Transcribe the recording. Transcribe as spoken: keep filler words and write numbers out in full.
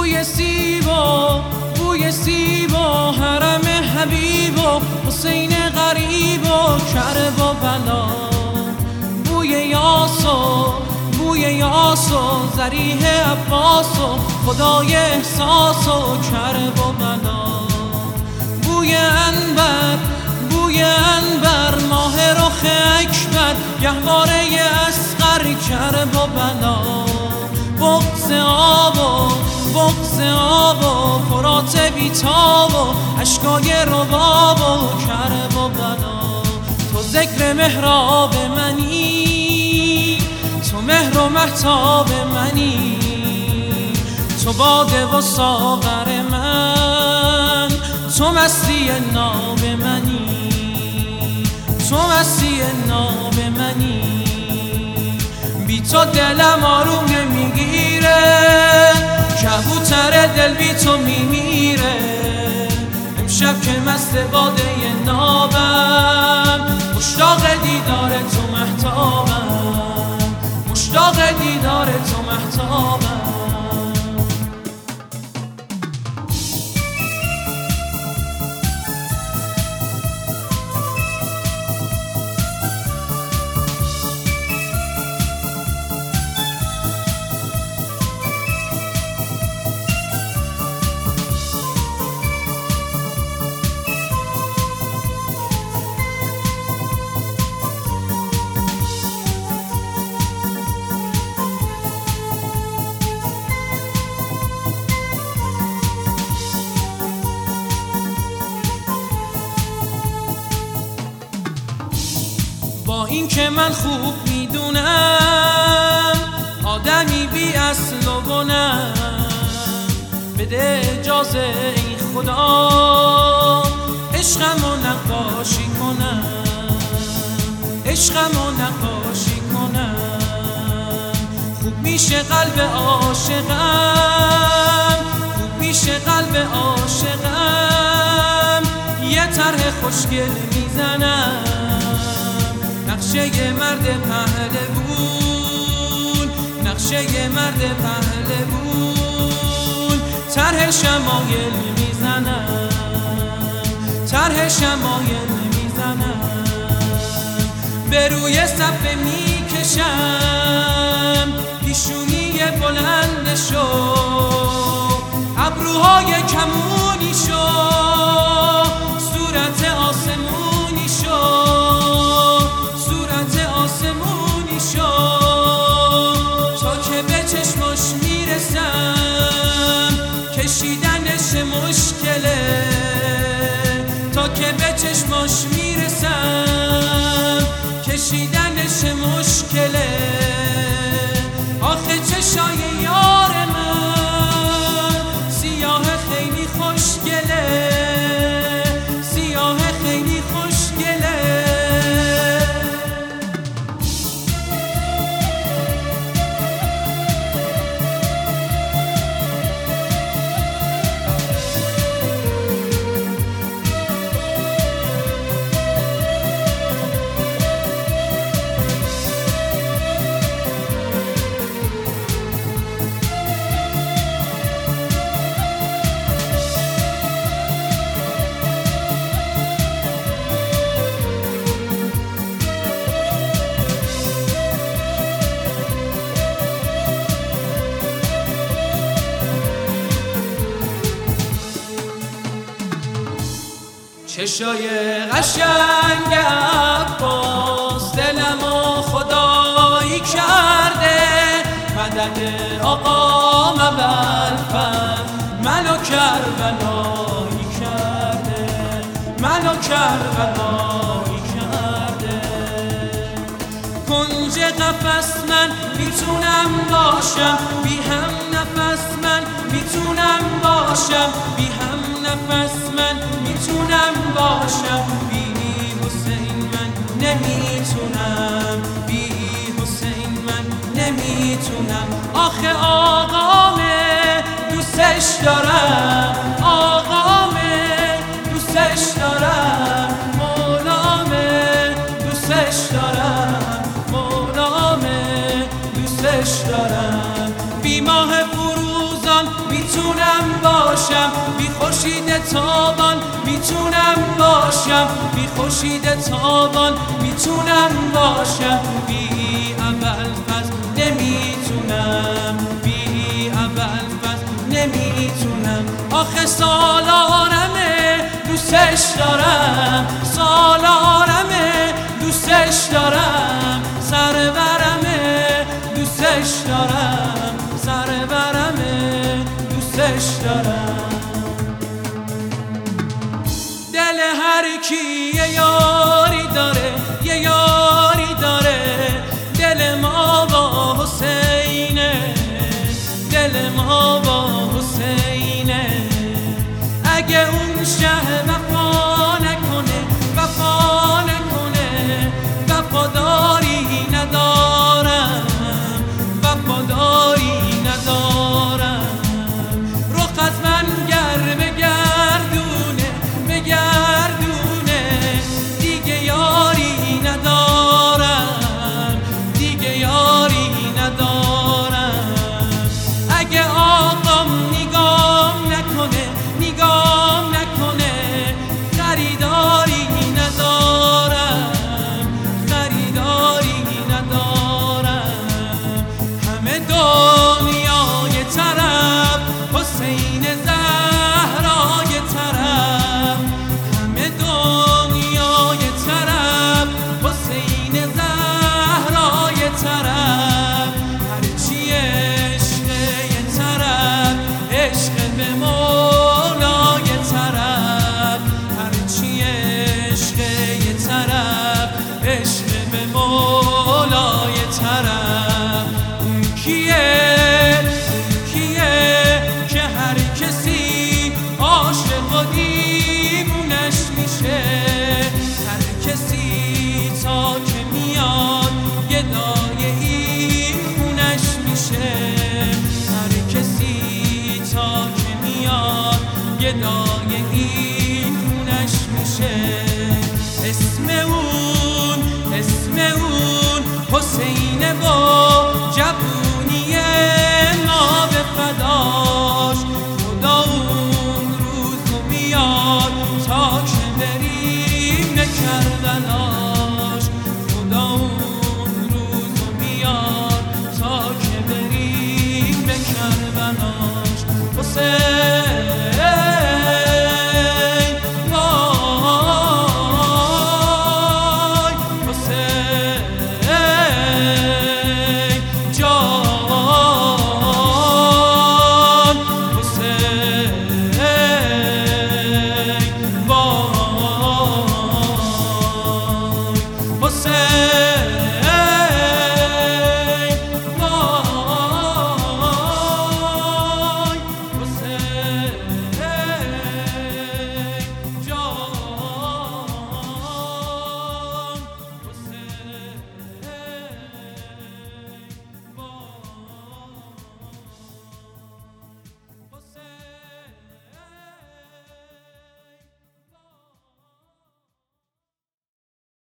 بوی سیب و بوی سیب و حرم حبیب و حسین غریب و کرب و بلا، بوی یاس و بوی یاس و ذریح عباس و خدای احساس و کرب و بلا، بوی عنبر بوی عنبر ماه رخ اکبر گهواره اصغر کرب و بلا، بغض آب و بغض آب و فرات بیتاب و اشکای رباب و کرب و بلا، تو ذکر محراب منی، تو مهر و مهتاب منی، تو باده و ساغر من، تو مستی ناب منی، تو مستی ناب منی، بی تو دلم آروم نمیگیره، کبوتر دل بی تو میمیره، امشب که مست باده نابم، مشتاق دیدار تو مهتابم، مشتاق دیدار تو مهتابم. با این که من خوب میدونم آدمی بی اصل و بنم، بده اجازه ای خدا عشقمو نقاشی کنم، عشقمو نقاشی کنم، خوب میشه قلب عاشقم، خوب میشه قلب عاشقم، یه طرح خوشگل میزنم، نقشه مرد پهلوون، نقشه مرد پهلوون، طرح شمایل میزنم، طرح شمایل میزنم، به روی صفحه میکشم پیشونی بلندشو، ابروهای کمونی شو، صورت آسمونی شو، آسمونی شو، تا که به چشمش میرسم کشیدنش مشکله، تا که به چشمش میرسم کشیدنش مشکله، آخه چشای یار من سیاه خیلی خوشگله، سیاه خیلی خوشگله. چشای قشنگ عباس دلمو خدایی کرده، مدد آقا مبلفن منو کربلایی کرده، منو کربلایی کرده، کنج قفس من میتونم باشم، بی هم نفس من میتونم باشم، بی هم نفس من میتونم باشم، بی حسین من نمیتونم، بی حسین من نمیتونم، آخه آقامه دوستش دارم، آقامه دوستش دارم، مولامه دوستش دارم، مولامه دوستش دارم، بی ماه فروزان میتونم باشم، بی خورشید تابان میتونم باشم، بی خورشید تابان میتونم باشم، بی ابوالفضل نمیتونم، بی ابوالفضل نمیتونم. آخه سالارمه دوستش دارم، سالارمه دوستش دارم، سرورمه دوستش دارم، سرورمه دوستش دارم. دل هر کی یه یاری داره، یه یاری داره، دل ما با حسینه، دل ما با حسینه. اگه اون شه وفا نکنه، وفا نکنه، وفاداری ندارم، وفاداری ندارم. رخ از من گر بگردونه، بگردونه، دیگه یاری ندارم، دیگه یاری ندارم. اگه آقام نگام نکنه، نگام نکنه، خریداری ندارم، خریداری ندارم. همه دنیای طرف حسین زهرای طرف، همه دنیای طرف حسین زهرای طرف. هرچی عشق یه طرف، عشق به مولای طرف، هرچی عشق یه طرف، عشق به مولای طرف. اون کیه، اون کیه که هر کسی عاشق و دیوونش میشه، هر کسی تا که میاد گدای این خونش میشه، هر کسی تا که میاد گدای این خونش میشه. اسم اون، اسم اون حسینه و جوونی ما به فداش. خدا اون روز میاد تا که بریم به کربلاش، خدا اون روز میاد تا که بریم به کربلاش. حسین